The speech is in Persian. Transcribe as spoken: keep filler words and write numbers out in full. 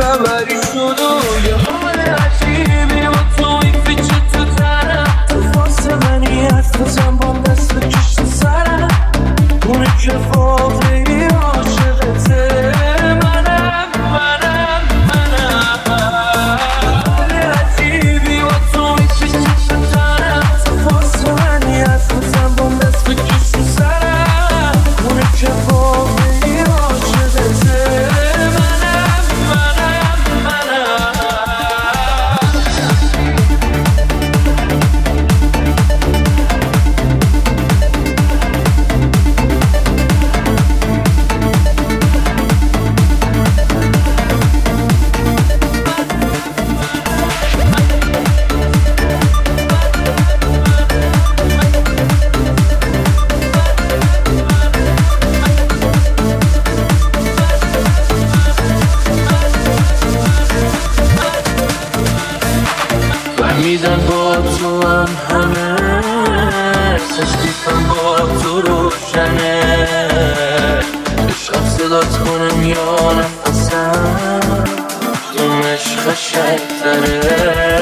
خبری شد و یه حال عجیبی با تو این فیچه تو تنم تو واسه منی حرف بزن بام دست بکش تو سرم اونی که واقعی عاشقته منم منم منم حال عجیبی با تو این فیچه تو تنم تو واسه منی حرف بزن بام دست بکش تو سرم اونی که واقعی عاشقته منم منم منم فهمیدن با تو هم همه تشریفم با تو روشنه عشقم صدات کنم یا نفسم تو عشق قشنگ‌تره